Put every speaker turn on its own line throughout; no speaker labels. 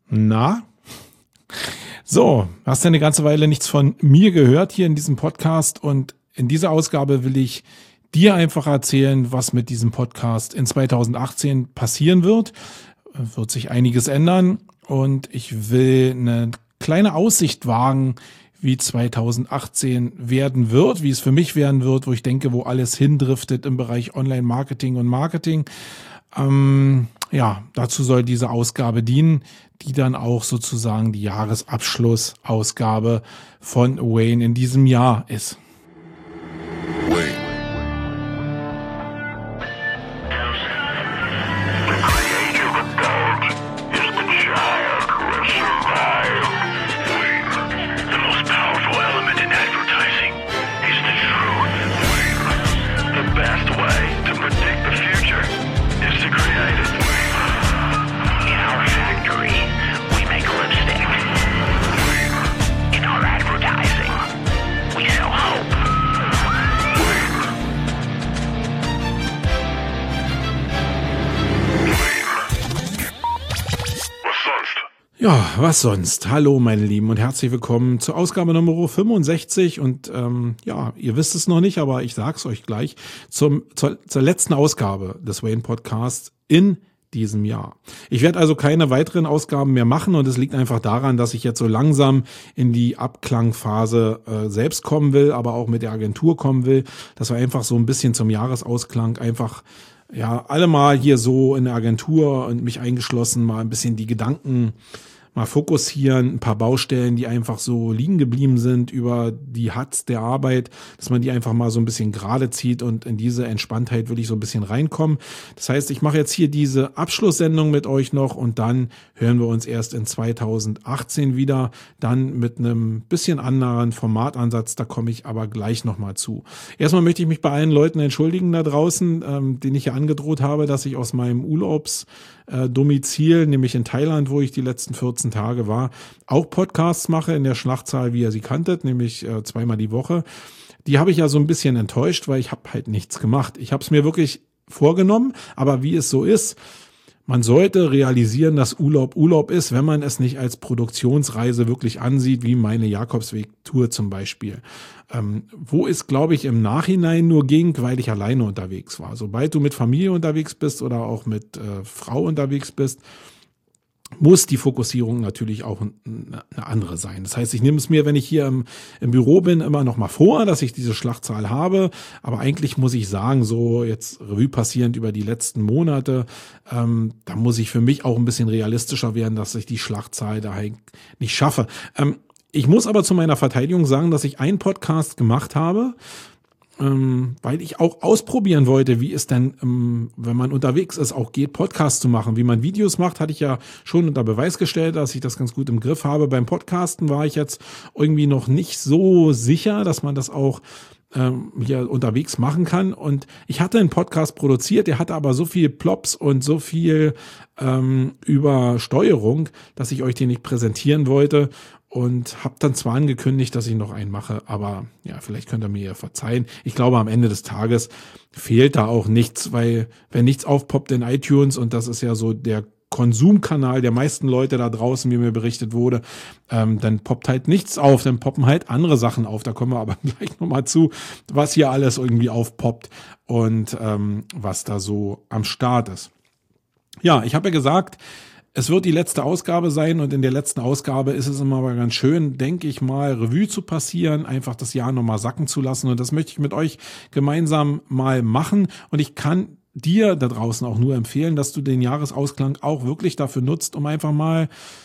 Na? So, hast ja eine ganze Weile nichts von mir gehört hier in diesem Podcast und in dieser Ausgabe will ich dir einfach erzählen, was mit diesem Podcast in 2018 passieren wird. Wird sich einiges ändern und ich will eine kleine Aussicht wagen, wie 2018 werden wird, wie es für mich werden wird, wo ich denke, wo alles hindriftet im Bereich Online-Marketing und Marketing. Dazu soll diese Ausgabe dienen, die dann auch sozusagen die Jahresabschlussausgabe von Wayne in diesem Jahr ist. Wayne. Ja, was sonst? Hallo meine Lieben und herzlich willkommen zur Ausgabe Nummer 65 und ihr wisst es noch nicht, aber ich sag's euch gleich, zur letzten Ausgabe des Wayne Podcasts in diesem Jahr. Ich werde also keine weiteren Ausgaben mehr machen und es liegt einfach daran, dass ich jetzt so langsam in die Abklangphase selbst kommen will, aber auch mit der Agentur kommen will, dass wir einfach so ein bisschen zum Jahresausklang einfach alle mal hier so in der Agentur und mich eingeschlossen mal ein bisschen die Gedanken mal fokussieren, ein paar Baustellen, die einfach so liegen geblieben sind über die Hatz der Arbeit, dass man die einfach mal so ein bisschen gerade zieht und in diese Entspanntheit will ich so ein bisschen reinkommen. Das heißt, ich mache jetzt hier diese Abschlusssendung mit euch noch und dann hören wir uns erst in 2018 wieder, dann mit einem bisschen anderen Formatansatz, da komme ich aber gleich nochmal zu. Erstmal möchte ich mich bei allen Leuten entschuldigen da draußen, denen ich ja angedroht habe, dass ich aus meinem Urlaubsdomizil, nämlich in Thailand, wo ich die letzten 14 Tage war, auch Podcasts mache in der Schlachtzahl, wie ihr sie kanntet, nämlich zweimal die Woche. Die habe ich ja so ein bisschen enttäuscht, weil ich habe halt nichts gemacht. Ich habe es mir wirklich vorgenommen, aber wie es so ist, man sollte realisieren, dass Urlaub ist, wenn man es nicht als Produktionsreise wirklich ansieht, wie meine Jakobsweg-Tour zum Beispiel. Wo es, glaube ich, im Nachhinein nur ging, weil ich alleine unterwegs war. Sobald du mit Familie unterwegs bist oder auch mit Frau unterwegs bist, muss die Fokussierung natürlich auch eine andere sein. Das heißt, ich nehme es mir, wenn ich hier im Büro bin, immer noch mal vor, dass ich diese Schlachtzahl habe. Aber eigentlich muss ich sagen, so jetzt Revue passierend über die letzten Monate, da muss ich für mich auch ein bisschen realistischer werden, dass ich die Schlachtzahl da nicht schaffe. Ich muss aber zu meiner Verteidigung sagen, dass ich einen Podcast gemacht habe, weil ich auch ausprobieren wollte, wie es denn, wenn man unterwegs ist, auch geht, Podcasts zu machen. Wie man Videos macht, hatte ich ja schon unter Beweis gestellt, dass ich das ganz gut im Griff habe. Beim Podcasten war ich jetzt irgendwie noch nicht so sicher, dass man das auch hier unterwegs machen kann. Und ich hatte einen Podcast produziert, der hatte aber so viel Plops und so viel Übersteuerung, dass ich euch den nicht präsentieren wollte. Und habe dann zwar angekündigt, dass ich noch einen mache, aber ja, vielleicht könnt ihr mir ja verzeihen. Ich glaube, am Ende des Tages fehlt da auch nichts, weil wenn nichts aufpoppt in iTunes, und das ist ja so der Konsumkanal der meisten Leute da draußen, wie mir berichtet wurde, dann poppt halt nichts auf, dann poppen halt andere Sachen auf. Da kommen wir aber gleich nochmal zu, was hier alles irgendwie aufpoppt und was da so am Start ist. Ja, ich habe ja gesagt, es wird die letzte Ausgabe sein und in der letzten Ausgabe ist es immer mal ganz schön, denke ich mal, Revue zu passieren, einfach das Jahr nochmal sacken zu lassen und das möchte ich mit euch gemeinsam mal machen und ich kann dir da draußen auch nur empfehlen, dass du den Jahresausklang auch wirklich dafür nutzt, um einfach mal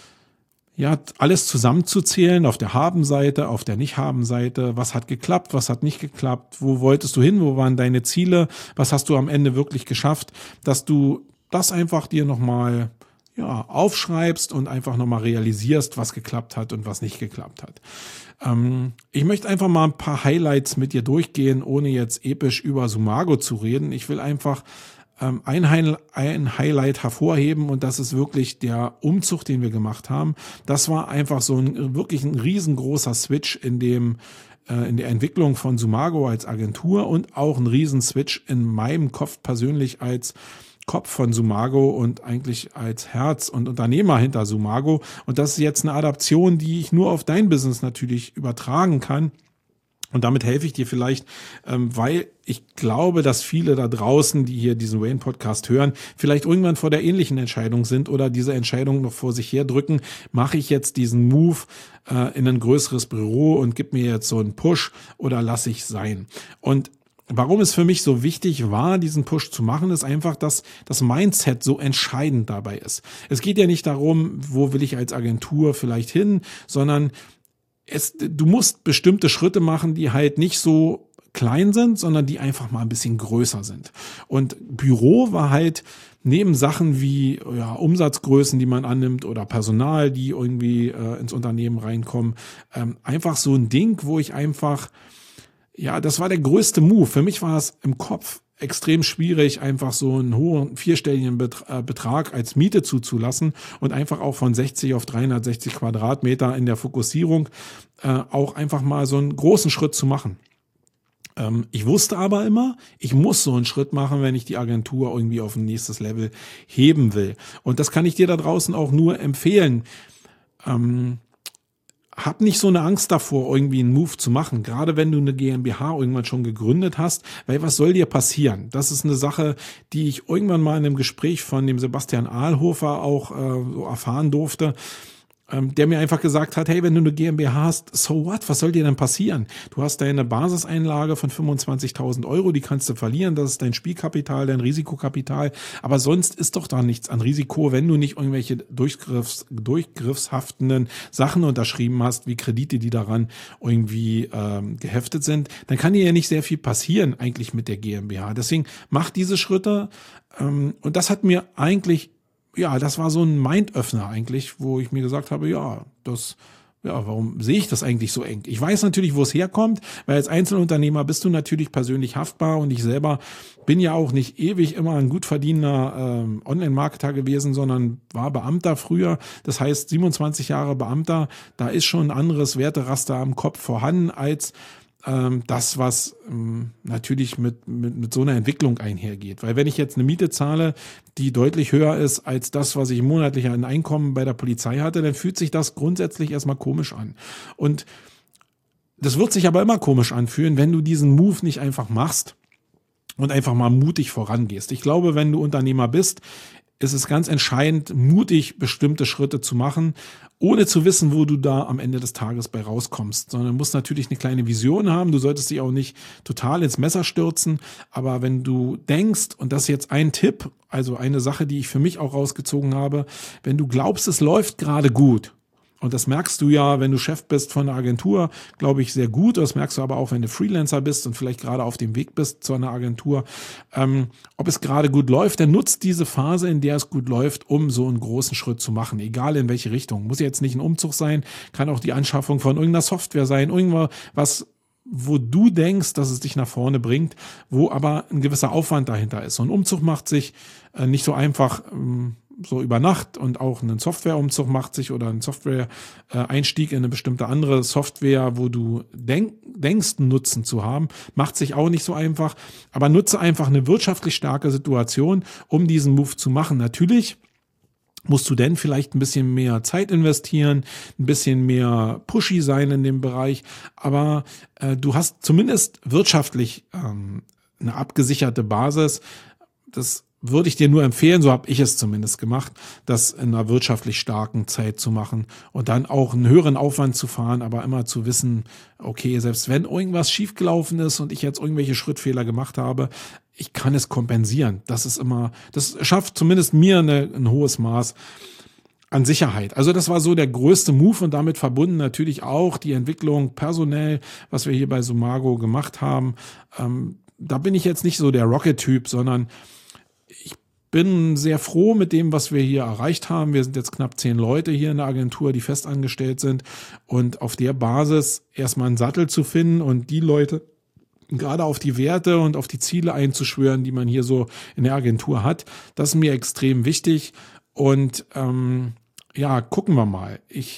alles zusammenzuzählen auf der Haben-Seite, auf der Nicht-Haben-Seite. Was hat geklappt, was hat nicht geklappt, wo wolltest du hin, wo waren deine Ziele, was hast du am Ende wirklich geschafft, dass du das einfach dir nochmal aufschreibst und einfach nochmal realisierst, was geklappt hat und was nicht geklappt hat. Ich möchte einfach mal ein paar Highlights mit dir durchgehen, ohne jetzt episch über Sumago zu reden. Ich will einfach ein Highlight hervorheben und das ist wirklich der Umzug, den wir gemacht haben. Das war einfach so wirklich ein riesengroßer Switch in der Entwicklung von Sumago als Agentur und auch ein Riesenswitch in meinem Kopf persönlich als Kopf von Sumago und eigentlich als Herz und Unternehmer hinter Sumago. Und das ist jetzt eine Adaption, die ich nur auf dein Business natürlich übertragen kann. Und damit helfe ich dir vielleicht, weil ich glaube, dass viele da draußen, die hier diesen Wayne-Podcast hören, vielleicht irgendwann vor der ähnlichen Entscheidung sind oder diese Entscheidung noch vor sich herdrücken. Mache ich jetzt diesen Move in ein größeres Büro und gib mir jetzt so einen Push oder lasse ich sein? Und warum es für mich so wichtig war, diesen Push zu machen, ist einfach, dass das Mindset so entscheidend dabei ist. Es geht ja nicht darum, wo will ich als Agentur vielleicht hin, sondern du musst bestimmte Schritte machen, die halt nicht so klein sind, sondern die einfach mal ein bisschen größer sind. Und Büro war halt neben Sachen wie Umsatzgrößen, die man annimmt oder Personal, die irgendwie ins Unternehmen reinkommen, einfach so ein Ding, wo ich einfach, das war der größte Move. Für mich war es im Kopf extrem schwierig, einfach so einen hohen vierstelligen Betrag als Miete zuzulassen und einfach auch von 60 auf 360 Quadratmeter in der Fokussierung auch einfach mal so einen großen Schritt zu machen. Ich wusste aber immer, ich muss so einen Schritt machen, wenn ich die Agentur irgendwie auf ein nächstes Level heben will. Und das kann ich dir da draußen auch nur empfehlen. Hab nicht so eine Angst davor, irgendwie einen Move zu machen, gerade wenn du eine GmbH irgendwann schon gegründet hast, weil was soll dir passieren? Das ist eine Sache, die ich irgendwann mal in einem Gespräch von dem Sebastian Ahlhofer auch so erfahren durfte, der mir einfach gesagt hat, hey, wenn du eine GmbH hast, so what, was soll dir denn passieren? Du hast deine Basiseinlage von 25.000 Euro, die kannst du verlieren, das ist dein Spielkapital, dein Risikokapital, aber sonst ist doch da nichts an Risiko, wenn du nicht irgendwelche durchgriffshaftenden Sachen unterschrieben hast, wie Kredite, die daran irgendwie geheftet sind, dann kann dir ja nicht sehr viel passieren eigentlich mit der GmbH. Deswegen mach diese Schritte und das hat mir eigentlich das war so ein Mindöffner eigentlich, wo ich mir gesagt habe, warum sehe ich das eigentlich so eng? Ich weiß natürlich, wo es herkommt, weil als Einzelunternehmer bist du natürlich persönlich haftbar und ich selber bin ja auch nicht ewig immer ein gut verdienender Online-Marketer gewesen, sondern war Beamter früher. Das heißt, 27 Jahre Beamter, da ist schon ein anderes Werteraster am Kopf vorhanden als das, was natürlich mit so einer Entwicklung einhergeht. Weil wenn ich jetzt eine Miete zahle, die deutlich höher ist als das, was ich monatlich an Einkommen bei der Polizei hatte, dann fühlt sich das grundsätzlich erstmal komisch an. Und das wird sich aber immer komisch anfühlen, wenn du diesen Move nicht einfach machst und einfach mal mutig vorangehst. Ich glaube, wenn du Unternehmer bist, ist es ganz entscheidend, mutig bestimmte Schritte zu machen, ohne zu wissen, wo du da am Ende des Tages bei rauskommst, sondern du musst natürlich eine kleine Vision haben. Du solltest dich auch nicht total ins Messer stürzen, aber wenn du denkst, und das ist jetzt ein Tipp, also eine Sache, die ich für mich auch rausgezogen habe, wenn du glaubst, es läuft gerade gut, und das merkst du ja, wenn du Chef bist von einer Agentur, glaube ich, sehr gut. Das merkst du aber auch, wenn du Freelancer bist und vielleicht gerade auf dem Weg bist zu einer Agentur. Ob es gerade gut läuft, dann nutzt diese Phase, in der es gut läuft, um so einen großen Schritt zu machen. Egal in welche Richtung. Muss jetzt nicht ein Umzug sein, kann auch die Anschaffung von irgendeiner Software sein, irgendwas, wo du denkst, dass es dich nach vorne bringt, wo aber ein gewisser Aufwand dahinter ist. So ein Umzug macht sich nicht so einfach so über Nacht, und auch ein Softwareumzug macht sich oder ein Software-Einstieg in eine bestimmte andere Software, wo du denkst, einen Nutzen zu haben, macht sich auch nicht so einfach. Aber nutze einfach eine wirtschaftlich starke Situation, um diesen Move zu machen. Natürlich musst du denn vielleicht ein bisschen mehr Zeit investieren, ein bisschen mehr pushy sein in dem Bereich, aber du hast zumindest wirtschaftlich eine abgesicherte Basis. Das würde ich dir nur empfehlen, so habe ich es zumindest gemacht, das in einer wirtschaftlich starken Zeit zu machen und dann auch einen höheren Aufwand zu fahren, aber immer zu wissen, okay, selbst wenn irgendwas schiefgelaufen ist und ich jetzt irgendwelche Schrittfehler gemacht habe, ich kann es kompensieren. Das schafft zumindest mir ein hohes Maß an Sicherheit. Also das war so der größte Move und damit verbunden natürlich auch die Entwicklung personell, was wir hier bei Sumago gemacht haben. Da bin ich jetzt nicht so der Rocket-Typ, sondern ich bin sehr froh mit dem, was wir hier erreicht haben. Wir sind jetzt knapp 10 Leute hier in der Agentur, die festangestellt sind. Und auf der Basis erstmal einen Sattel zu finden und die Leute gerade auf die Werte und auf die Ziele einzuschwören, die man hier so in der Agentur hat, das ist mir extrem wichtig. Und gucken wir mal. Ich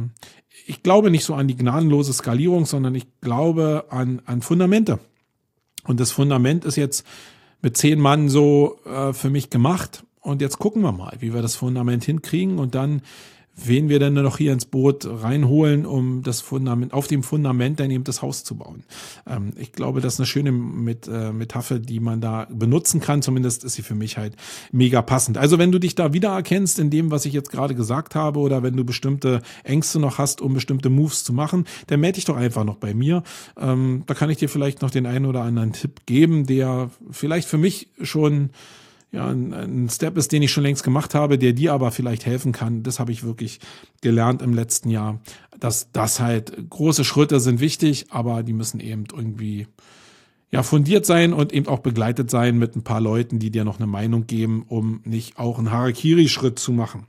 glaube nicht so an die gnadenlose Skalierung, sondern ich glaube an Fundamente. Und das Fundament ist jetzt mit 10 Mann so für mich gemacht. Und jetzt gucken wir mal, wie wir das Fundament hinkriegen und dann wen wir dann noch hier ins Boot reinholen, um das Fundament, auf dem Fundament dann eben das Haus zu bauen. Ich glaube, das ist eine schöne Metapher, die man da benutzen kann. Zumindest ist sie für mich halt mega passend. Also wenn du dich da wiedererkennst in dem, was ich jetzt gerade gesagt habe, oder wenn du bestimmte Ängste noch hast, um bestimmte Moves zu machen, dann melde dich doch einfach noch bei mir. Da kann ich dir vielleicht noch den einen oder anderen Tipp geben, der vielleicht für mich schon ein Step ist, den ich schon längst gemacht habe, der dir aber vielleicht helfen kann. Das habe ich wirklich gelernt im letzten Jahr, dass das halt große Schritte sind wichtig, aber die müssen eben irgendwie fundiert sein und eben auch begleitet sein mit ein paar Leuten, die dir noch eine Meinung geben, um nicht auch einen Harakiri-Schritt zu machen.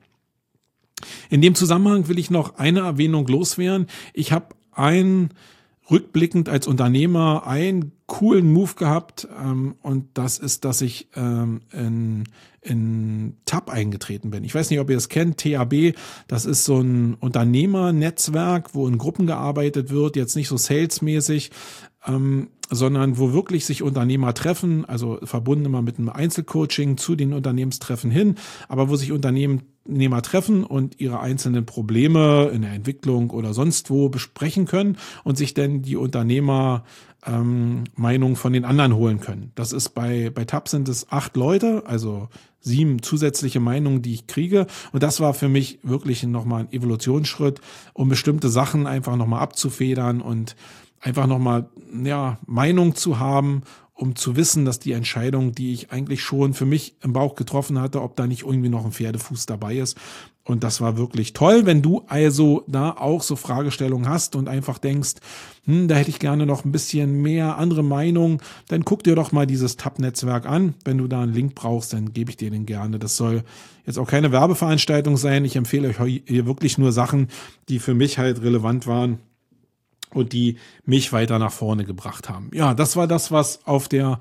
In dem Zusammenhang will ich noch eine Erwähnung loswerden. Ich habe rückblickend als Unternehmer einen coolen Move gehabt und das ist, dass ich in TAB eingetreten bin. Ich weiß nicht, ob ihr das kennt, TAB, das ist so ein Unternehmernetzwerk, wo in Gruppen gearbeitet wird, jetzt nicht so salesmäßig, sondern wo wirklich sich Unternehmer treffen, also verbunden immer mit einem Einzelcoaching zu den Unternehmenstreffen hin, aber wo sich Unternehmer treffen und ihre einzelnen Probleme in der Entwicklung oder sonst wo besprechen können und sich dann die Unternehmer Meinung von den anderen holen können. Das ist bei TAB sind es 8 Leute, also 7 zusätzliche Meinungen, die ich kriege. Und das war für mich wirklich nochmal ein Evolutionsschritt, um bestimmte Sachen einfach nochmal abzufedern und einfach nochmal Meinung zu haben, um zu wissen, dass die Entscheidung, die ich eigentlich schon für mich im Bauch getroffen hatte, ob da nicht irgendwie noch ein Pferdefuß dabei ist. Und das war wirklich toll. Wenn du also da auch so Fragestellungen hast und einfach denkst, da hätte ich gerne noch ein bisschen mehr andere Meinung, dann guck dir doch mal dieses TAB-Netzwerk an. Wenn du da einen Link brauchst, dann gebe ich dir den gerne. Das soll jetzt auch keine Werbeveranstaltung sein. Ich empfehle euch hier wirklich nur Sachen, die für mich halt relevant waren und die mich weiter nach vorne gebracht haben. Ja, das war das, was auf der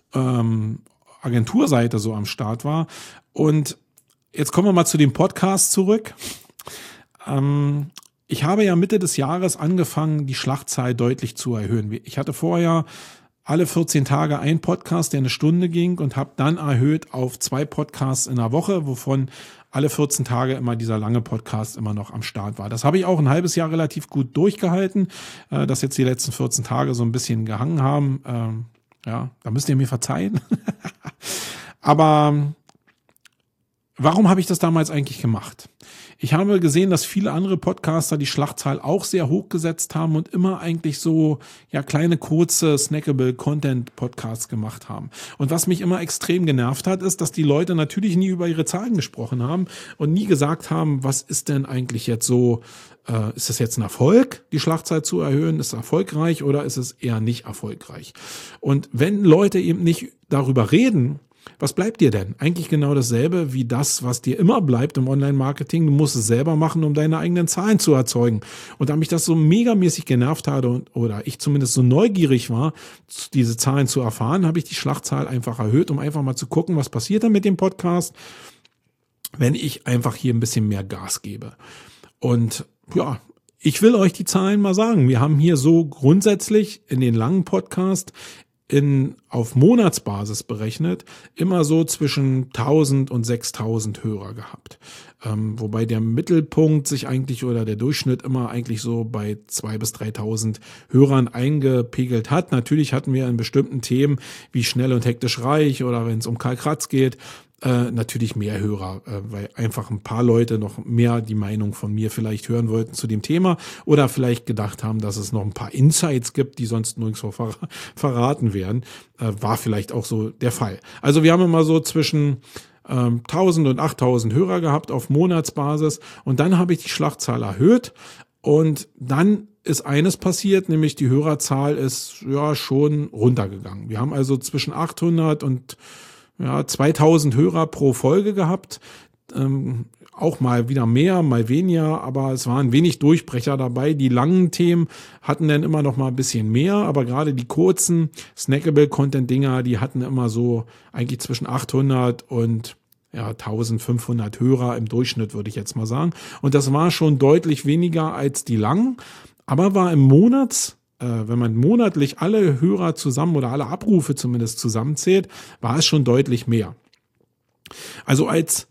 Agenturseite so am Start war. Und jetzt kommen wir mal zu dem Podcast zurück. Ich habe ja Mitte des Jahres angefangen, die Schlachtzahl deutlich zu erhöhen. Ich hatte vorher alle 14 Tage einen Podcast, der eine Stunde ging und habe dann erhöht auf 2 Podcasts in der Woche, wovon alle 14 Tage immer dieser lange Podcast immer noch am Start war. Das habe ich auch ein halbes Jahr relativ gut durchgehalten, dass jetzt die letzten 14 Tage so ein bisschen gehangen haben. Da müsst ihr mir verzeihen. Aber warum habe ich das damals eigentlich gemacht? Ich habe gesehen, dass viele andere Podcaster die Schlachtzahl auch sehr hoch gesetzt haben und immer eigentlich so kleine, kurze, snackable Content-Podcasts gemacht haben. Und was mich immer extrem genervt hat, ist, dass die Leute natürlich nie über ihre Zahlen gesprochen haben und nie gesagt haben, was ist denn eigentlich jetzt so, ist das jetzt ein Erfolg, die Schlachtzahl zu erhöhen? Ist es erfolgreich oder ist es eher nicht erfolgreich? Und wenn Leute eben nicht darüber reden, was bleibt dir denn? Eigentlich genau dasselbe wie das, was dir immer bleibt im Online-Marketing. Du musst es selber machen, um deine eigenen Zahlen zu erzeugen. Und da mich das so megamäßig genervt hatte oder ich zumindest so neugierig war, diese Zahlen zu erfahren, habe ich die Schlachtzahl einfach erhöht, um einfach mal zu gucken, was passiert denn mit dem Podcast, wenn ich einfach hier ein bisschen mehr Gas gebe. Und ich will euch die Zahlen mal sagen. Wir haben hier so grundsätzlich in den langen Podcast auf Monatsbasis berechnet, immer so zwischen 1000 und 6000 Hörer gehabt. Wobei der Mittelpunkt sich eigentlich oder der Durchschnitt immer eigentlich so bei 2.000 bis 3.000 Hörern eingepegelt hat. Natürlich hatten wir in bestimmten Themen wie schnell und hektisch reich oder wenn es um Karl Kratz geht, natürlich mehr Hörer, weil einfach ein paar Leute noch mehr die Meinung von mir vielleicht hören wollten zu dem Thema oder vielleicht gedacht haben, dass es noch ein paar Insights gibt, die sonst nirgendwo verraten werden. War vielleicht auch so der Fall. Also wir haben immer so zwischen 1000 und 8000 Hörer gehabt auf Monatsbasis und dann habe ich die Schlachtzahl erhöht und dann ist eines passiert, nämlich die Hörerzahl ist schon runtergegangen. Wir haben also zwischen 800 und 2000 Hörer pro Folge gehabt, auch mal wieder mehr, mal weniger, aber es waren wenig Durchbrecher dabei. Die langen Themen hatten dann immer noch mal ein bisschen mehr, aber gerade die kurzen Snackable-Content-Dinger, die hatten immer so eigentlich zwischen 800 und 1500 Hörer im Durchschnitt, würde ich jetzt mal sagen. Und das war schon deutlich weniger als die langen, aber war im wenn man monatlich alle Hörer zusammen oder alle Abrufe zumindest zusammenzählt, war es schon deutlich mehr. Also als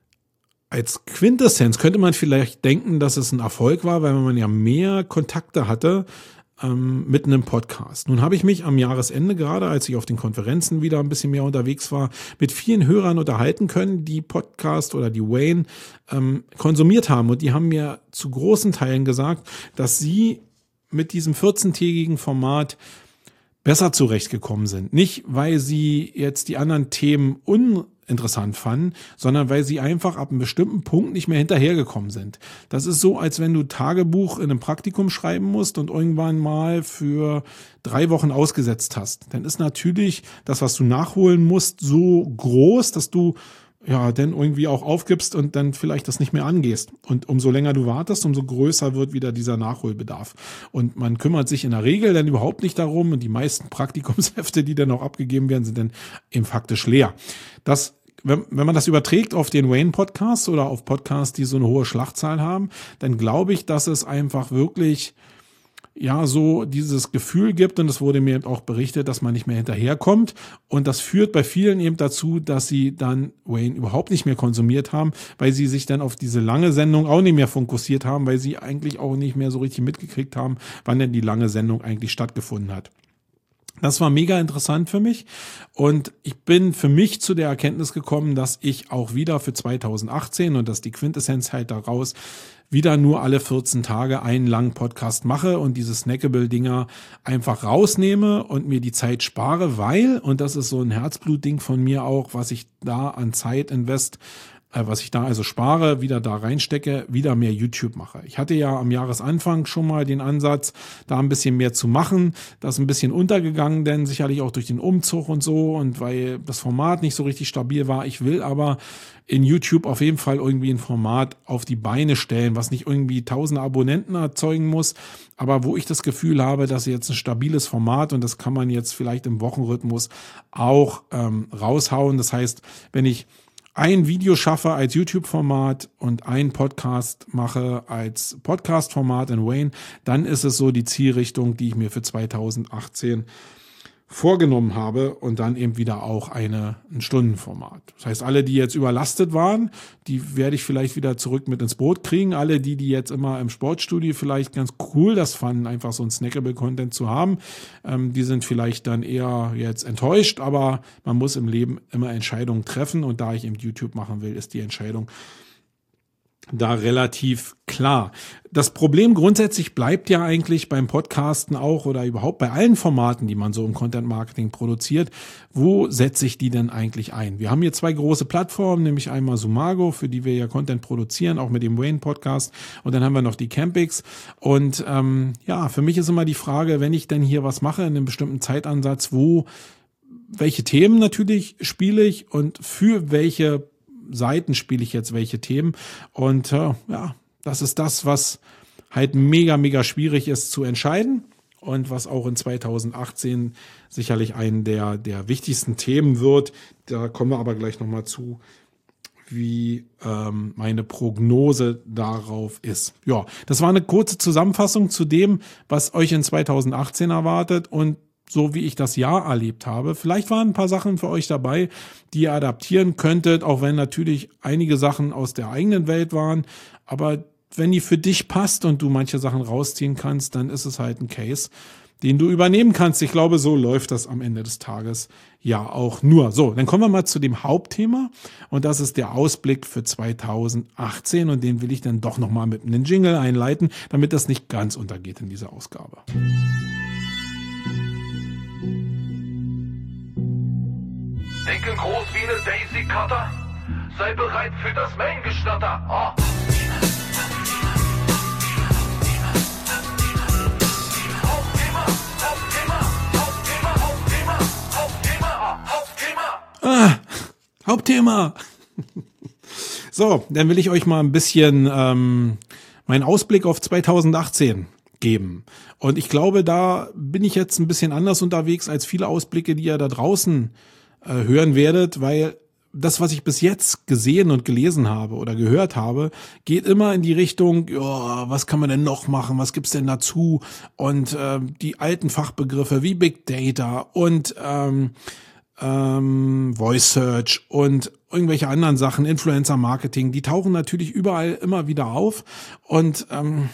Quintessenz könnte man vielleicht denken, dass es ein Erfolg war, weil man ja mehr Kontakte hatte mit einem Podcast. Nun habe ich mich am Jahresende, gerade als ich auf den Konferenzen wieder ein bisschen mehr unterwegs war, mit vielen Hörern unterhalten können, die Podcast oder die Wayne konsumiert haben. Und die haben mir zu großen Teilen gesagt, dass sie mit diesem 14-tägigen Format besser zurechtgekommen sind. Nicht, weil sie jetzt die anderen Themen uninteressant fanden, sondern weil sie einfach ab einem bestimmten Punkt nicht mehr hinterhergekommen sind. Das ist so, als wenn du Tagebuch in einem Praktikum schreiben musst und irgendwann mal für 3 Wochen ausgesetzt hast. Dann ist natürlich das, was du nachholen musst, so groß, dass du dann irgendwie auch aufgibst und dann vielleicht das nicht mehr angehst. Und umso länger du wartest, umso größer wird wieder dieser Nachholbedarf. Und man kümmert sich in der Regel dann überhaupt nicht darum und die meisten Praktikumshefte, die dann auch abgegeben werden, sind dann eben faktisch leer. Wenn man das überträgt auf den Wayne-Podcast oder auf Podcasts, die so eine hohe Schlachtzahl haben, dann glaube ich, dass es einfach wirklich so dieses Gefühl gibt, und es wurde mir eben auch berichtet, dass man nicht mehr hinterherkommt, und das führt bei vielen eben dazu, dass sie dann Wayne überhaupt nicht mehr konsumiert haben, weil sie sich dann auf diese lange Sendung auch nicht mehr fokussiert haben, weil sie eigentlich auch nicht mehr so richtig mitgekriegt haben, wann denn die lange Sendung eigentlich stattgefunden hat. Das war mega interessant für mich, und ich bin für mich zu der Erkenntnis gekommen, dass ich auch wieder für 2018, und das ist die Quintessenz halt daraus, wieder nur alle 14 Tage einen langen Podcast mache und diese Snackable-Dinger einfach rausnehme und mir die Zeit spare, weil, und das ist so ein Herzblutding von mir auch, was ich da an Zeit was ich da also spare, wieder da reinstecke, wieder mehr YouTube mache. Ich hatte ja am Jahresanfang schon mal den Ansatz, da ein bisschen mehr zu machen. Das ist ein bisschen untergegangen, denn sicherlich auch durch den Umzug und so, und weil das Format nicht so richtig stabil war. Ich will aber in YouTube auf jeden Fall irgendwie ein Format auf die Beine stellen, was nicht irgendwie tausende Abonnenten erzeugen muss, aber wo ich das Gefühl habe, dass jetzt ein stabiles Format, und das kann man jetzt vielleicht im Wochenrhythmus auch raushauen. Das heißt, wenn ich ein Video schaffe als YouTube-Format und ein Podcast mache als Podcast-Format in Wayne, dann ist es so die Zielrichtung, die ich mir für 2018 vorgenommen habe, und dann eben wieder auch ein Stundenformat. Das heißt, alle, die jetzt überlastet waren, die werde ich vielleicht wieder zurück mit ins Boot kriegen. Alle, die jetzt immer im Sportstudio vielleicht ganz cool das fanden, einfach so ein Snackable-Content zu haben, die sind vielleicht dann eher jetzt enttäuscht, aber man muss im Leben immer Entscheidungen treffen, und da ich eben YouTube machen will, ist die Entscheidung da relativ klar. Das Problem grundsätzlich bleibt ja eigentlich beim Podcasten auch, oder überhaupt bei allen Formaten, die man so im Content Marketing produziert. Wo setze ich die denn eigentlich ein? Wir haben hier 2 große Plattformen, nämlich einmal Sumago, für die wir ja Content produzieren, auch mit dem Wayne Podcast, und dann haben wir noch die Campix. Und für mich ist immer die Frage, wenn ich denn hier was mache in einem bestimmten Zeitansatz, welche Themen natürlich spiele ich und für welche Seiten spiele ich jetzt welche Themen, und das ist das, was halt mega, mega schwierig ist zu entscheiden, und was auch in 2018 sicherlich einen der wichtigsten Themen wird. Da kommen wir aber gleich nochmal zu, wie meine Prognose darauf ist. Ja, das war eine kurze Zusammenfassung zu dem, was euch in 2018 erwartet, und so wie ich das Jahr erlebt habe. Vielleicht waren ein paar Sachen für euch dabei, die ihr adaptieren könntet, auch wenn natürlich einige Sachen aus der eigenen Welt waren. Aber wenn die für dich passt und du manche Sachen rausziehen kannst, dann ist es halt ein Case, den du übernehmen kannst. Ich glaube, so läuft das am Ende des Tages ja auch nur. So, dann kommen wir mal zu dem Hauptthema, und das ist der Ausblick für 2018, und den will ich dann doch nochmal mit einem Jingle einleiten, damit das nicht ganz untergeht in dieser Ausgabe.
Denken groß wie eine Daisy Cutter, sei bereit für das Main-Gestatter. Oh.
Hauptthema. So, dann will ich euch mal ein bisschen meinen Ausblick auf 2018 geben. Und ich glaube, da bin ich jetzt ein bisschen anders unterwegs als viele Ausblicke, die ihr da draußen hören werdet, weil das, was ich bis jetzt gesehen und gelesen habe oder gehört habe, geht immer in die Richtung, ja, was kann man denn noch machen, was gibt's denn dazu? Und die alten Fachbegriffe wie Big Data und Voice Search und irgendwelche anderen Sachen, Influencer Marketing, die tauchen natürlich überall immer wieder auf und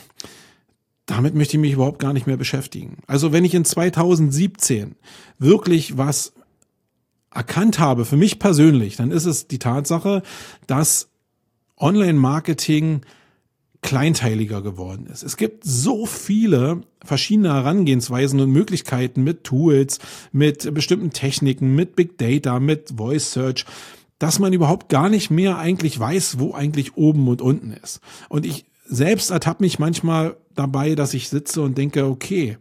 damit möchte ich mich überhaupt gar nicht mehr beschäftigen. Also wenn ich in 2017 wirklich was erkannt habe, für mich persönlich, dann ist es die Tatsache, dass Online-Marketing kleinteiliger geworden ist. Es gibt so viele verschiedene Herangehensweisen und Möglichkeiten mit Tools, mit bestimmten Techniken, mit Big Data, mit Voice Search, dass man überhaupt gar nicht mehr eigentlich weiß, wo eigentlich oben und unten ist. Und ich selbst ertappe mich manchmal dabei, dass ich sitze und denke, okay,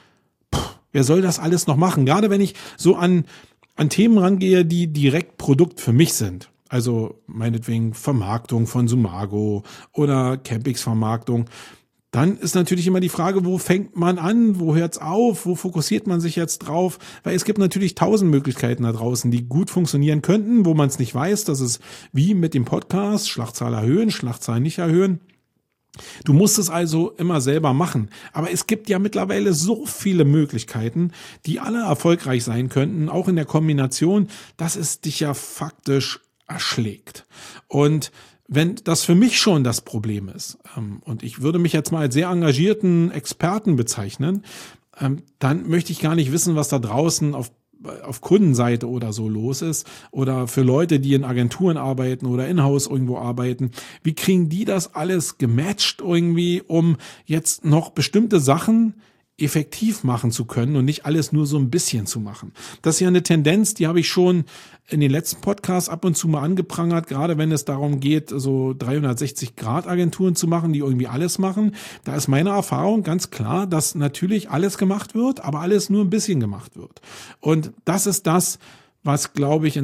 wer soll das alles noch machen? Gerade wenn ich so an Themen rangehe, die direkt Produkt für mich sind. Also meinetwegen Vermarktung von Sumago oder Campix-Vermarktung. Dann ist natürlich immer die Frage, wo fängt man an, wo hört's auf, wo fokussiert man sich jetzt drauf? Weil es gibt natürlich 1000 Möglichkeiten da draußen, die gut funktionieren könnten, wo man es nicht weiß. Das ist wie mit dem Podcast, Schlagzahl erhöhen, Schlagzahl nicht erhöhen. Du musst es also immer selber machen. Aber es gibt ja mittlerweile so viele Möglichkeiten, die alle erfolgreich sein könnten, auch in der Kombination, dass es dich ja faktisch erschlägt. Und wenn das für mich schon das Problem ist, und ich würde mich jetzt mal als sehr engagierten Experten bezeichnen, dann möchte ich gar nicht wissen, was da draußen auf Kundenseite oder so los ist oder für Leute, die in Agenturen arbeiten oder in-house irgendwo arbeiten. Wie kriegen die das alles gematcht irgendwie, um jetzt noch bestimmte Sachen effektiv machen zu können und nicht alles nur so ein bisschen zu machen? Das ist ja eine Tendenz, die habe ich schon in den letzten Podcasts ab und zu mal angeprangert, gerade wenn es darum geht, so 360-Grad-Agenturen zu machen, die irgendwie alles machen. Da ist meine Erfahrung ganz klar, dass natürlich alles gemacht wird, aber alles nur ein bisschen gemacht wird. Und das ist das, was, glaube ich, in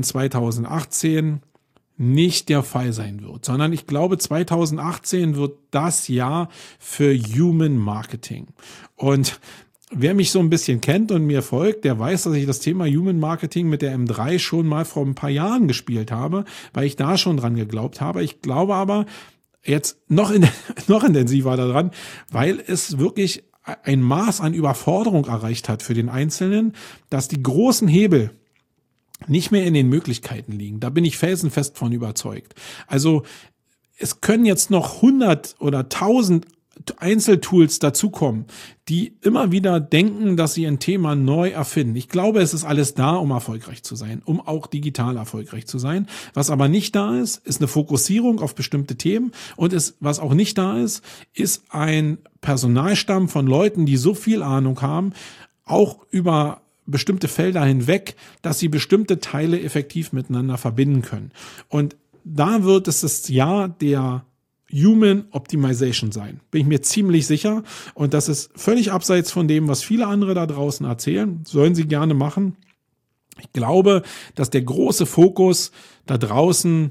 2018 nicht der Fall sein wird, sondern ich glaube, 2018 wird das Jahr für Human Marketing. Und wer mich so ein bisschen kennt und mir folgt, der weiß, dass ich das Thema Human Marketing mit der M3 schon mal vor ein paar Jahren gespielt habe, weil ich da schon dran geglaubt habe. Ich glaube aber jetzt noch intensiver daran, weil es wirklich ein Maß an Überforderung erreicht hat für den Einzelnen, dass die großen Hebel nicht mehr in den Möglichkeiten liegen. Da bin ich felsenfest von überzeugt. Also es können jetzt noch 100 oder 1000 Einzeltools dazukommen, die immer wieder denken, dass sie ein Thema neu erfinden. Ich glaube, es ist alles da, um erfolgreich zu sein, um auch digital erfolgreich zu sein. Was aber nicht da ist, ist eine Fokussierung auf bestimmte Themen und was auch nicht da ist, ist ein Personalstamm von Leuten, die so viel Ahnung haben, auch über bestimmte Felder hinweg, dass sie bestimmte Teile effektiv miteinander verbinden können. Und da wird es das Jahr der Human Optimization sein. Bin ich mir ziemlich sicher. Und das ist völlig abseits von dem, was viele andere da draußen erzählen. Sollen sie gerne machen. Ich glaube, dass der große Fokus da draußen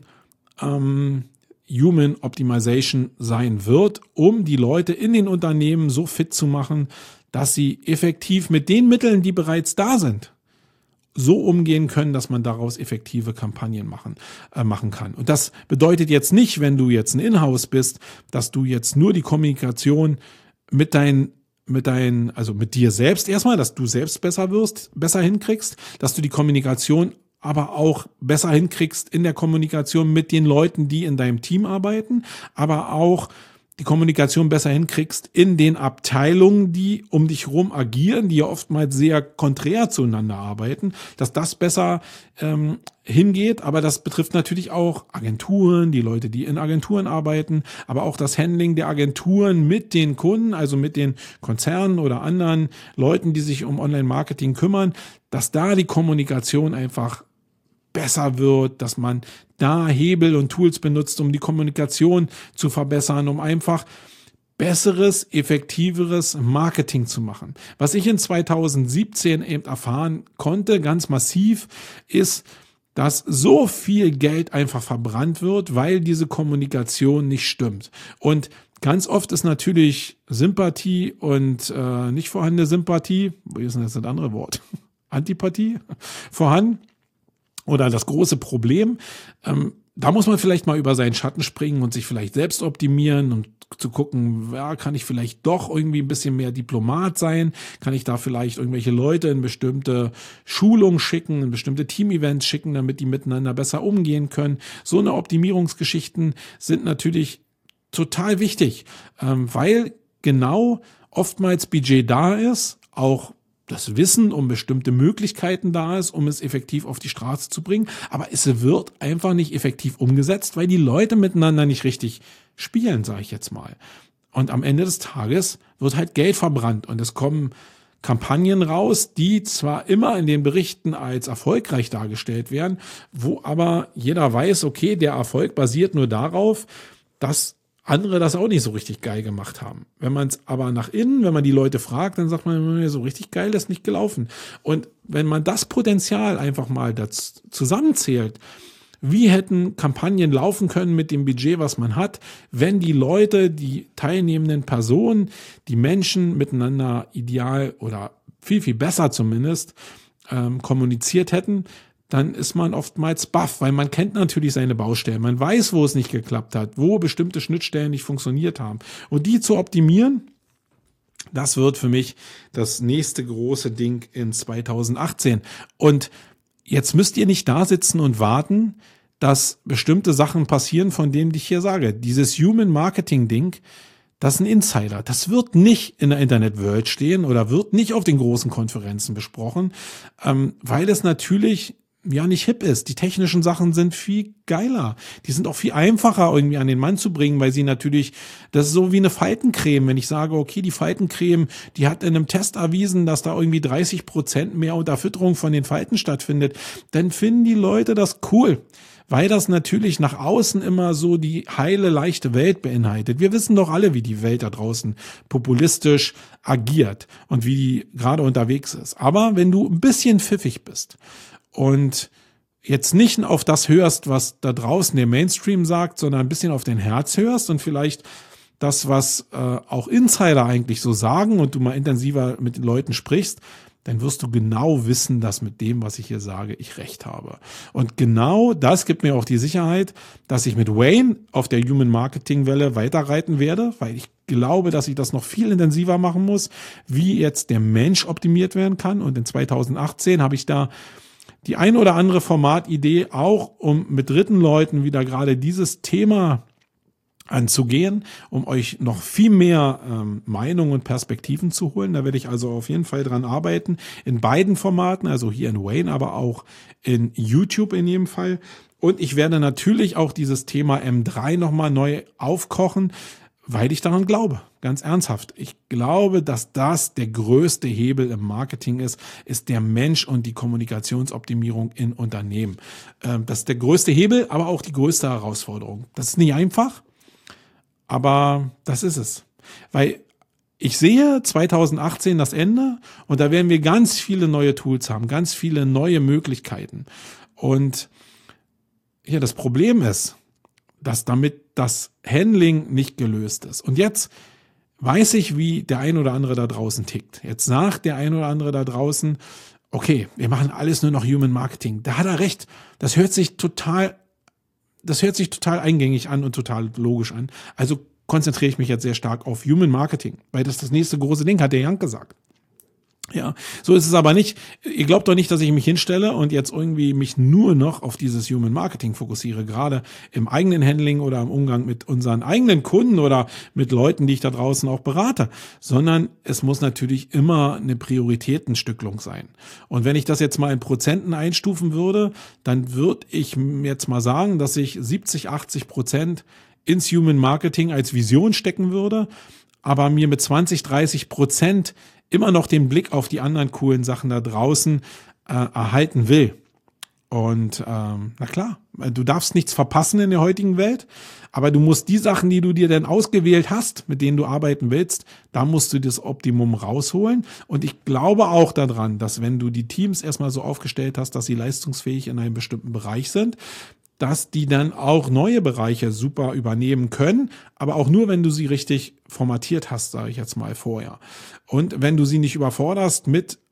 Human Optimization sein wird, um die Leute in den Unternehmen so fit zu machen, dass sie effektiv mit den Mitteln, die bereits da sind, so umgehen können, dass man daraus effektive Kampagnen machen kann. Und das bedeutet jetzt nicht, wenn du jetzt ein Inhouse bist, dass du jetzt nur die Kommunikation mit dir selbst erstmal, dass du selbst besser hinkriegst, dass du die Kommunikation aber auch besser hinkriegst in der Kommunikation mit den Leuten, die in deinem Team arbeiten, aber auch die Kommunikation besser hinkriegst in den Abteilungen, die um dich herum agieren, die ja oftmals sehr konträr zueinander arbeiten, dass das besser hingeht. Aber das betrifft natürlich auch Agenturen, die Leute, die in Agenturen arbeiten, aber auch das Handling der Agenturen mit den Kunden, also mit den Konzernen oder anderen Leuten, die sich um Online-Marketing kümmern, dass da die Kommunikation einfach besser wird, dass man da Hebel und Tools benutzt, um die Kommunikation zu verbessern, um einfach besseres, effektiveres Marketing zu machen. Was ich in 2017 eben erfahren konnte, ganz massiv, ist, dass so viel Geld einfach verbrannt wird, weil diese Kommunikation nicht stimmt. Und ganz oft ist natürlich Sympathie und nicht vorhandene Sympathie, wie ist denn das andere Wort? Antipathie vorhanden. oder das große Problem. Da muss man vielleicht mal über seinen Schatten springen und sich vielleicht selbst optimieren und zu gucken, ja, kann ich vielleicht doch irgendwie ein bisschen mehr Diplomat sein? Kann ich da vielleicht irgendwelche Leute in bestimmte Schulungen schicken, in bestimmte Team-Events schicken, damit die miteinander besser umgehen können? So eine Optimierungsgeschichten sind natürlich total wichtig, weil genau oftmals Budget da ist, auch das Wissen um bestimmte Möglichkeiten da ist, um es effektiv auf die Straße zu bringen. Aber es wird einfach nicht effektiv umgesetzt, weil die Leute miteinander nicht richtig spielen, sage ich jetzt mal. Und am Ende des Tages wird halt Geld verbrannt und es kommen Kampagnen raus, die zwar immer in den Berichten als erfolgreich dargestellt werden, wo aber jeder weiß, okay, der Erfolg basiert nur darauf, dass andere das auch nicht so richtig geil gemacht haben. Wenn man es aber nach innen, wenn man die Leute fragt, dann sagt man, so richtig geil ist nicht gelaufen. Und wenn man das Potenzial einfach mal zusammenzählt, wie hätten Kampagnen laufen können mit dem Budget, was man hat, wenn die Leute, die teilnehmenden Personen, die Menschen miteinander ideal oder viel, viel besser zumindest kommuniziert hätten, dann ist man oftmals baff, weil man kennt natürlich seine Baustellen. Man weiß, wo es nicht geklappt hat, wo bestimmte Schnittstellen nicht funktioniert haben. Und die zu optimieren, das wird für mich das nächste große Ding in 2018. Und jetzt müsst ihr nicht da sitzen und warten, dass bestimmte Sachen passieren, von denen ich hier sage. Dieses Human Marketing Ding, das ist ein Insider. Das wird nicht in der Internet World stehen oder wird nicht auf den großen Konferenzen besprochen, weil es natürlich ja nicht hip ist. Die technischen Sachen sind viel geiler. Die sind auch viel einfacher irgendwie an den Mann zu bringen, weil sie natürlich, das ist so wie eine Faltencreme. Wenn ich sage, okay, die Faltencreme, die hat in einem Test erwiesen, dass da irgendwie 30% mehr Unterfütterung von den Falten stattfindet, dann finden die Leute das cool, weil das natürlich nach außen immer so die heile, leichte Welt beinhaltet. Wir wissen doch alle, wie die Welt da draußen populistisch agiert und wie die gerade unterwegs ist. Aber wenn du ein bisschen pfiffig bist und jetzt nicht auf das hörst, was da draußen der Mainstream sagt, sondern ein bisschen auf dein Herz hörst und vielleicht das, was auch Insider eigentlich so sagen und du mal intensiver mit den Leuten sprichst, dann wirst du genau wissen, dass mit dem, was ich hier sage, ich recht habe. Und genau das gibt mir auch die Sicherheit, dass ich mit Wayne auf der Human Marketing Welle weiterreiten werde, weil ich glaube, dass ich das noch viel intensiver machen muss, wie jetzt der Mensch optimiert werden kann. Und in 2018 habe ich da die ein oder andere Formatidee auch, um mit dritten Leuten wieder gerade dieses Thema anzugehen, um euch noch viel mehr Meinungen und Perspektiven zu holen. Da werde ich also auf jeden Fall dran arbeiten, in beiden Formaten, also hier in Wayne, aber auch in YouTube in jedem Fall. Und ich werde natürlich auch dieses Thema M3 nochmal neu aufkochen, weil ich daran glaube, ganz ernsthaft. Ich glaube, dass das der größte Hebel im Marketing ist der Mensch und die Kommunikationsoptimierung in Unternehmen. Das ist der größte Hebel, aber auch die größte Herausforderung. Das ist nicht einfach, aber das ist es. Weil ich sehe 2018 das Ende und da werden wir ganz viele neue Tools haben, ganz viele neue Möglichkeiten. Und hier das Problem ist, dass damit das Handling nicht gelöst ist. Und jetzt weiß ich, wie der ein oder andere da draußen tickt. Jetzt sagt der ein oder andere da draußen, okay, wir machen alles nur noch Human Marketing. Da hat er recht. Das hört sich total eingängig an und total logisch an. Also konzentriere ich mich jetzt sehr stark auf Human Marketing, weil das das nächste große Ding, hat der Jank gesagt. Ja, so ist es aber nicht. Ihr glaubt doch nicht, dass ich mich hinstelle und jetzt irgendwie mich nur noch auf dieses Human Marketing fokussiere, gerade im eigenen Handling oder im Umgang mit unseren eigenen Kunden oder mit Leuten, die ich da draußen auch berate, sondern es muss natürlich immer eine Prioritätenstückelung sein. Und wenn ich das jetzt mal in Prozenten einstufen würde, dann würde ich jetzt mal sagen, dass ich 70-80% ins Human Marketing als Vision stecken würde, aber mir mit 20-30% immer noch den Blick auf die anderen coolen Sachen da draußen erhalten will. Und na klar, du darfst nichts verpassen in der heutigen Welt, aber du musst die Sachen, die du dir denn ausgewählt hast, mit denen du arbeiten willst, da musst du das Optimum rausholen. Und ich glaube auch daran, dass wenn du die Teams erstmal so aufgestellt hast, dass sie leistungsfähig in einem bestimmten Bereich sind, dass die dann auch neue Bereiche super übernehmen können, aber auch nur, wenn du sie richtig formatiert hast, sage ich jetzt mal vorher. Und wenn du sie nicht überforderst mit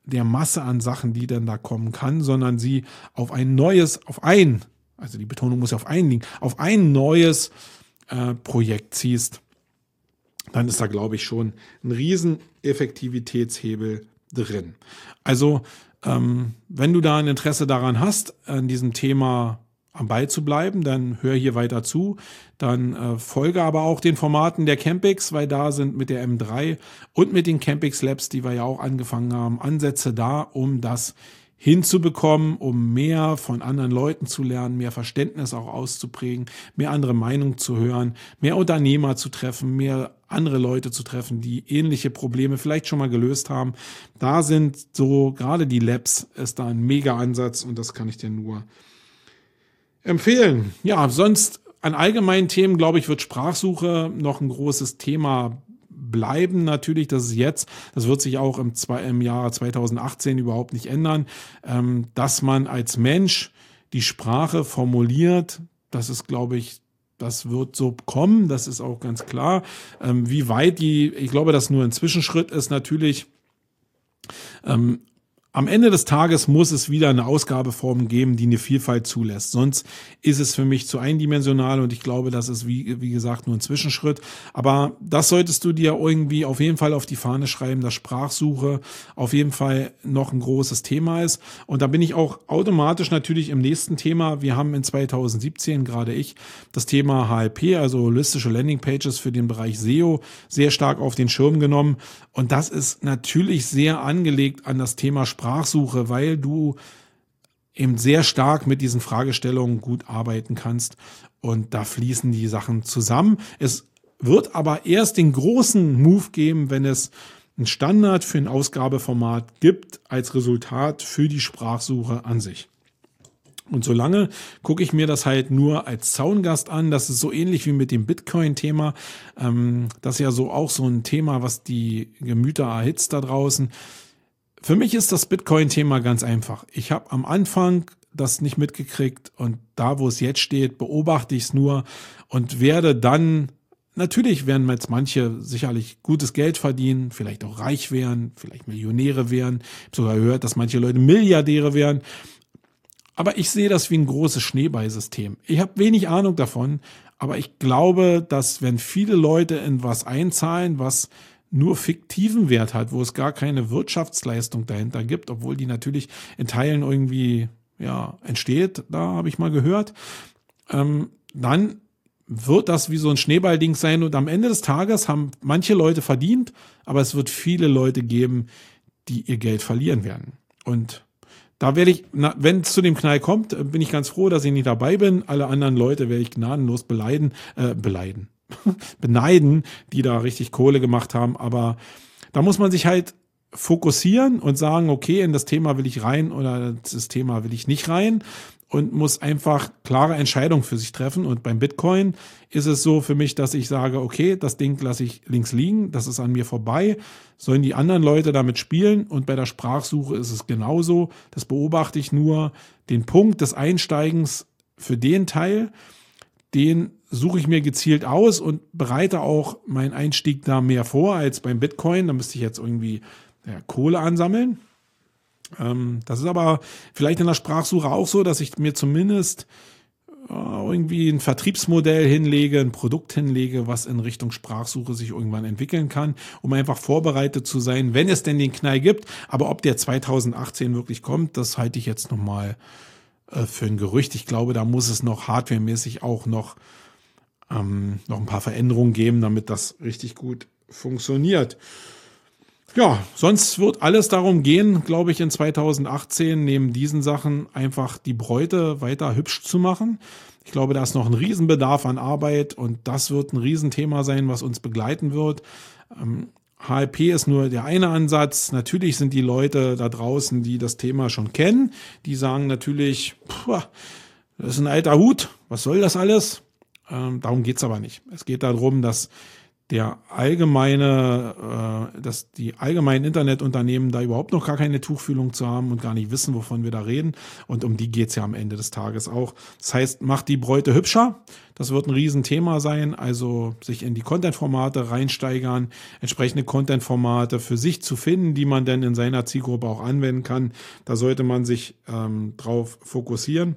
der Masse an Sachen, die dann da kommen kann, sondern sie auf also die Betonung muss ja auf ein liegen, auf ein neues Projekt ziehst, dann ist da, glaube ich, schon ein riesen Effektivitätshebel drin. Also, wenn du da ein Interesse daran hast, an diesem Thema am Ball zu bleiben, dann hör hier weiter zu. Dann folge aber auch den Formaten der Campix, weil da sind mit der M3 und mit den Campix Labs, die wir ja auch angefangen haben, Ansätze da, um das hinzubekommen, um mehr von anderen Leuten zu lernen, mehr Verständnis auch auszuprägen, mehr andere Meinungen zu hören, mehr Unternehmer zu treffen, mehr andere Leute zu treffen, die ähnliche Probleme vielleicht schon mal gelöst haben. Da sind so, gerade die Labs ist da ein mega Ansatz und das kann ich dir nur empfehlen. Ja, sonst an allgemeinen Themen, glaube ich, wird Sprachsuche noch ein großes Thema bleiben. Natürlich, das wird sich auch im Jahr 2018 überhaupt nicht ändern, dass man als Mensch die Sprache formuliert. Das ist, glaube ich, das wird so kommen. Das ist auch ganz klar. Wie weit ich glaube, dass nur ein Zwischenschritt ist natürlich. Am Ende des Tages muss es wieder eine Ausgabeform geben, die eine Vielfalt zulässt. Sonst ist es für mich zu eindimensional und ich glaube, das ist wie gesagt nur ein Zwischenschritt. Aber das solltest du dir irgendwie auf jeden Fall auf die Fahne schreiben, dass Sprachsuche auf jeden Fall noch ein großes Thema ist. Und da bin ich auch automatisch natürlich im nächsten Thema. Wir haben in 2017, gerade ich, das Thema HLP, also holistische Landingpages für den Bereich SEO, sehr stark auf den Schirm genommen. Und das ist natürlich sehr angelegt an das Thema Sprachsuche, weil du eben sehr stark mit diesen Fragestellungen gut arbeiten kannst und da fließen die Sachen zusammen. Es wird aber erst den großen Move geben, wenn es einen Standard für ein Ausgabeformat gibt als Resultat für die Sprachsuche an sich. Und solange gucke ich mir das halt nur als Zaungast an. Das ist so ähnlich wie mit dem Bitcoin-Thema. Das ist ja so auch so ein Thema, was die Gemüter erhitzt da draußen. Für mich ist das Bitcoin-Thema ganz einfach. Ich habe am Anfang das nicht mitgekriegt und da, wo es jetzt steht, beobachte ich es nur und werde dann, natürlich werden jetzt manche sicherlich gutes Geld verdienen, vielleicht auch reich werden, vielleicht Millionäre werden. Ich habe sogar gehört, dass manche Leute Milliardäre werden. Aber ich sehe das wie ein großes Schneeballsystem. Ich habe wenig Ahnung davon, aber ich glaube, dass wenn viele Leute in was einzahlen, was nur fiktiven Wert hat, wo es gar keine Wirtschaftsleistung dahinter gibt, obwohl die natürlich in Teilen irgendwie entsteht, da habe ich mal gehört, dann wird das wie so ein Schneeballding sein und am Ende des Tages haben manche Leute verdient, aber es wird viele Leute geben, die ihr Geld verlieren werden. Und da werde ich, wenn es zu dem Knall kommt, bin ich ganz froh, dass ich nicht dabei bin. Alle anderen Leute werde ich gnadenlos beneiden, die da richtig Kohle gemacht haben. Aber da muss man sich halt fokussieren und sagen, okay, in das Thema will ich rein oder das Thema will ich nicht rein und muss einfach klare Entscheidungen für sich treffen. Und beim Bitcoin ist es so für mich, dass ich sage, okay, das Ding lasse ich links liegen, das ist an mir vorbei, sollen die anderen Leute damit spielen. Und bei der Sprachsuche ist es genauso. Das beobachte ich nur, den Punkt des Einsteigens für den Teil, den suche ich mir gezielt aus und bereite auch meinen Einstieg da mehr vor als beim Bitcoin. Da müsste ich jetzt irgendwie Kohle ansammeln. Das ist aber vielleicht in der Sprachsuche auch so, dass ich mir zumindest irgendwie ein Vertriebsmodell hinlege, ein Produkt hinlege, was in Richtung Sprachsuche sich irgendwann entwickeln kann, um einfach vorbereitet zu sein, wenn es denn den Knall gibt. Aber ob der 2018 wirklich kommt, das halte ich jetzt nochmal für ein Gerücht. Ich glaube, da muss es noch hardwaremäßig auch noch ein paar Veränderungen geben, damit das richtig gut funktioniert. Ja, sonst wird alles darum gehen, glaube ich, in 2018 neben diesen Sachen einfach die Bräute weiter hübsch zu machen. Ich glaube, da ist noch ein Riesenbedarf an Arbeit und das wird ein Riesenthema sein, was uns begleiten wird. HLP ist nur der eine Ansatz. Natürlich sind die Leute da draußen, die das Thema schon kennen, die sagen natürlich, das ist ein alter Hut, was soll das alles? Darum geht's aber nicht. Es geht darum, dass dass die allgemeinen Internetunternehmen da überhaupt noch gar keine Tuchfühlung zu haben und gar nicht wissen, wovon wir da reden. Und um die geht's ja am Ende des Tages auch. Das heißt, macht die Bräute hübscher. Das wird ein Riesenthema sein. Also sich in die Content-Formate reinsteigern, entsprechende Content-Formate für sich zu finden, die man dann in seiner Zielgruppe auch anwenden kann. Da sollte man sich drauf fokussieren.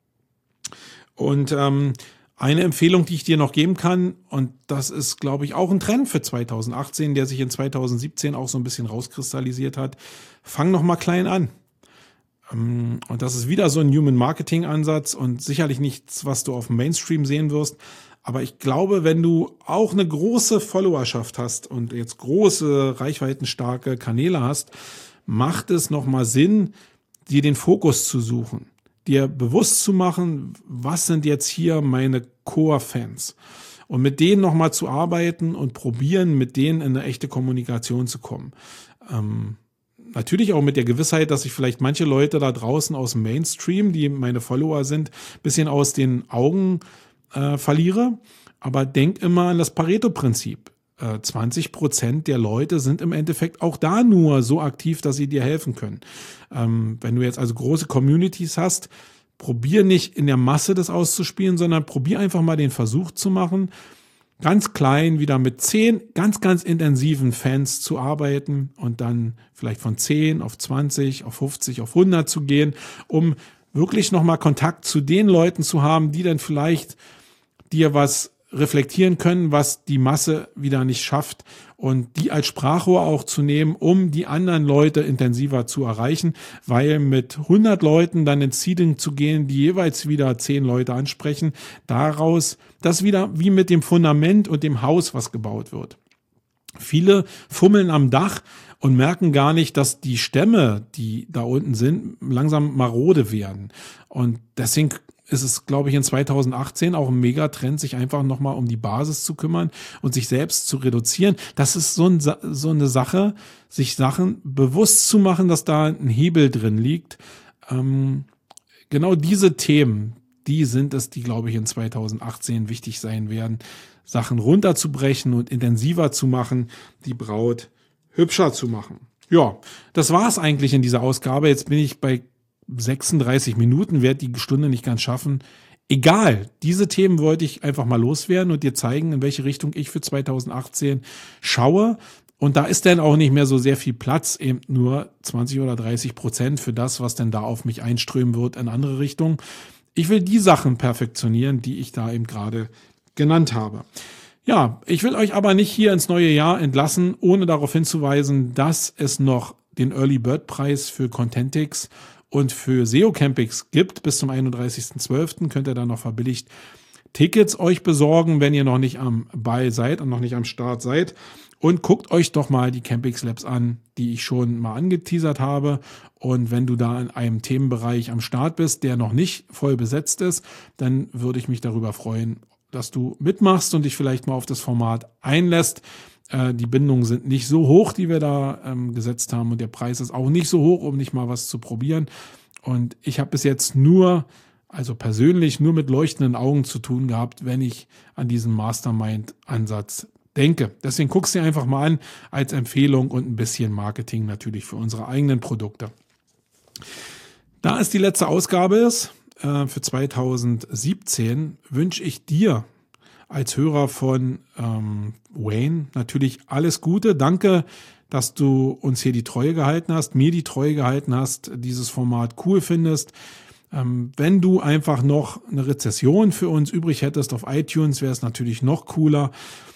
Und eine Empfehlung, die ich dir noch geben kann, und das ist, glaube ich, auch ein Trend für 2018, der sich in 2017 auch so ein bisschen rauskristallisiert hat. Fang noch mal klein an. Und das ist wieder so ein Human-Marketing-Ansatz und sicherlich nichts, was du auf dem Mainstream sehen wirst. Aber ich glaube, wenn du auch eine große Followerschaft hast und jetzt große, reichweitenstarke Kanäle hast, macht es noch mal Sinn, dir den Fokus zu suchen. Dir bewusst zu machen, was sind jetzt hier meine Core-Fans und mit denen nochmal zu arbeiten und probieren, mit denen in eine echte Kommunikation zu kommen. Natürlich auch mit der Gewissheit, dass ich vielleicht manche Leute da draußen aus dem Mainstream, die meine Follower sind, bisschen aus den Augen verliere, aber denk immer an das Pareto-Prinzip. 20% der Leute sind im Endeffekt auch da nur so aktiv, dass sie dir helfen können. Wenn du jetzt also große Communities hast, probier nicht in der Masse das auszuspielen, sondern probier einfach mal den Versuch zu machen, ganz klein wieder mit 10 ganz, ganz intensiven Fans zu arbeiten und dann vielleicht von 10 auf 20, auf 50, auf 100 zu gehen, um wirklich nochmal Kontakt zu den Leuten zu haben, die dann vielleicht dir was reflektieren können, was die Masse wieder nicht schafft und die als Sprachrohr auch zu nehmen, um die anderen Leute intensiver zu erreichen, weil mit 100 Leuten dann ins Seeding zu gehen, die jeweils wieder 10 Leute ansprechen, daraus das wieder wie mit dem Fundament und dem Haus, was gebaut wird. Viele fummeln am Dach und merken gar nicht, dass die Stämme, die da unten sind, langsam marode werden. Und deswegen ist es, glaube ich, in 2018 auch ein Megatrend, sich einfach nochmal um die Basis zu kümmern und sich selbst zu reduzieren. Das ist so eine Sache, sich Sachen bewusst zu machen, dass da ein Hebel drin liegt. Genau diese Themen, die sind es, die, glaube ich, in 2018 wichtig sein werden, Sachen runterzubrechen und intensiver zu machen, die Braut hübscher zu machen. Ja, das war es eigentlich in dieser Ausgabe. Jetzt bin ich bei 36 Minuten, werde die Stunde nicht ganz schaffen. Egal, diese Themen wollte ich einfach mal loswerden und dir zeigen, in welche Richtung ich für 2018 schaue. Und da ist dann auch nicht mehr so sehr viel Platz, eben nur 20 oder 30% für das, was denn da auf mich einströmen wird in andere Richtungen. Ich will die Sachen perfektionieren, die ich da eben gerade genannt habe. Ja, ich will euch aber nicht hier ins neue Jahr entlassen, ohne darauf hinzuweisen, dass es noch den Early Bird Preis für Contentix und für SEO Campix gibt. Bis zum 31.12. könnt ihr dann noch verbilligt Tickets euch besorgen, wenn ihr noch nicht am Ball seid und noch nicht am Start seid. Und guckt euch doch mal die Campix Labs an, die ich schon mal angeteasert habe. Und wenn du da in einem Themenbereich am Start bist, der noch nicht voll besetzt ist, dann würde ich mich darüber freuen, dass du mitmachst und dich vielleicht mal auf das Format einlässt. Die Bindungen sind nicht so hoch, die wir da gesetzt haben, und der Preis ist auch nicht so hoch, um nicht mal was zu probieren. Und ich habe bis jetzt persönlich nur mit leuchtenden Augen zu tun gehabt, wenn ich an diesen Mastermind-Ansatz denke. Deswegen guck's dir einfach mal an als Empfehlung und ein bisschen Marketing natürlich für unsere eigenen Produkte. Da es die letzte Ausgabe ist für 2017, wünsche ich dir als Hörer von Wayne natürlich alles Gute. Danke, dass du uns hier die Treue gehalten hast, mir die Treue gehalten hast, dieses Format cool findest. Wenn du einfach noch eine Rezession für uns übrig hättest auf iTunes, wäre es natürlich noch cooler.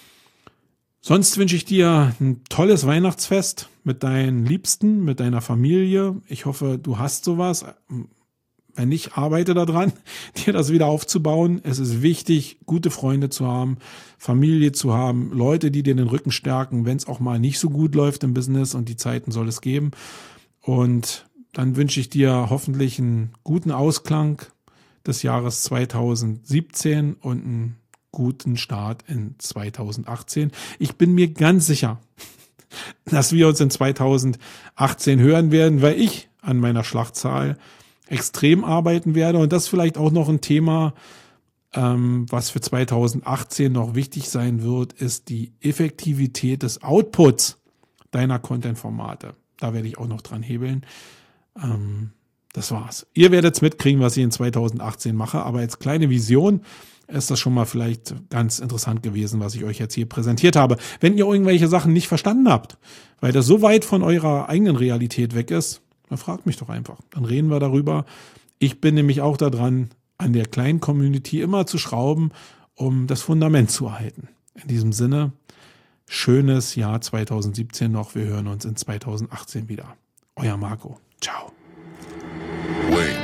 Sonst wünsche ich dir ein tolles Weihnachtsfest mit deinen Liebsten, mit deiner Familie. Ich hoffe, du hast sowas. Wenn nicht, arbeite daran, dir das wieder aufzubauen. Es ist wichtig, gute Freunde zu haben, Familie zu haben, Leute, die dir den Rücken stärken, wenn es auch mal nicht so gut läuft im Business, und die Zeiten soll es geben. Und dann wünsche ich dir hoffentlich einen guten Ausklang des Jahres 2017 und einen guten Start in 2018. Ich bin mir ganz sicher, dass wir uns in 2018 hören werden, weil ich an meiner Schlachtzahl extrem arbeiten werde, und das ist vielleicht auch noch ein Thema, Was für 2018 noch wichtig sein wird, ist die Effektivität des Outputs deiner Content-Formate. Da werde ich auch noch dran hebeln. Das war's. Ihr werdet es mitkriegen, was ich in 2018 mache, aber als kleine Vision ist das schon mal vielleicht ganz interessant gewesen, was ich euch jetzt hier präsentiert habe. Wenn ihr irgendwelche Sachen nicht verstanden habt, weil das so weit von eurer eigenen Realität weg ist, dann fragt mich doch einfach. Dann reden wir darüber. Ich bin nämlich auch daran, an der kleinen Community immer zu schrauben, um das Fundament zu erhalten. In diesem Sinne, schönes Jahr 2017 noch. Wir hören uns in 2018 wieder. Euer Marco. Ciao.
Wait.